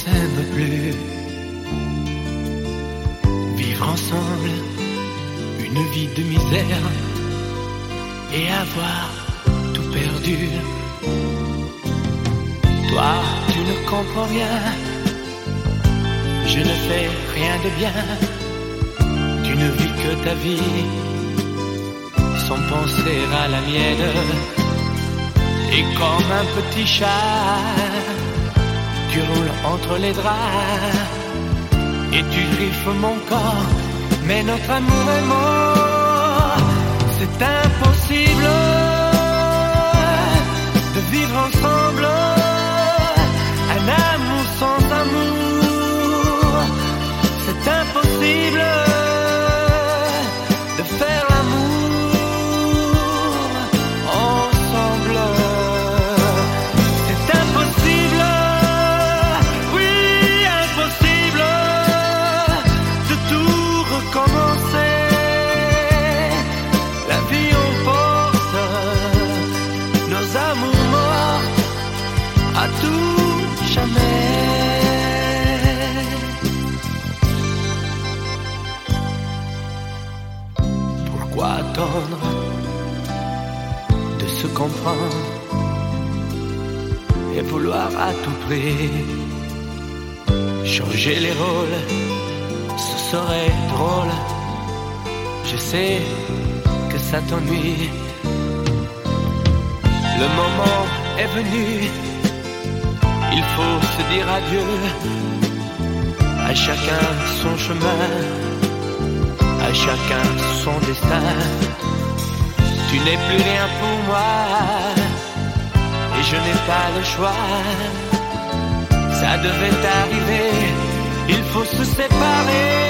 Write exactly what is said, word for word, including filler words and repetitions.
s'aime plus. Vivre ensemble, une vie de misère, et avoir tout perdu. Toi, tu ne comprends rien, je ne fais rien de bien. Tu ne vis que ta vie, sans penser à la mienne. Et comme un petit chat, tu roules entre les draps, et tu griffes mon corps, mais notre amour est mort. C'est impossible de vivre ensemble, un amour sans amour. C'est impossible de faire l'amour ensemble. C'est impossible, oui impossible, de tout recommencer. La vie emporte nos amours morts à tout jamais. Pourquoi attendre de se comprendre et vouloir à tout prix changer les rôles? Ce serait drôle, je sais que ça t'ennuie. Le moment est venu, il faut se dire adieu. À chacun son chemin, à chacun son destin. Tu n'es plus rien pour moi, et je n'ai pas le choix. Ça devait arriver, il faut se séparer.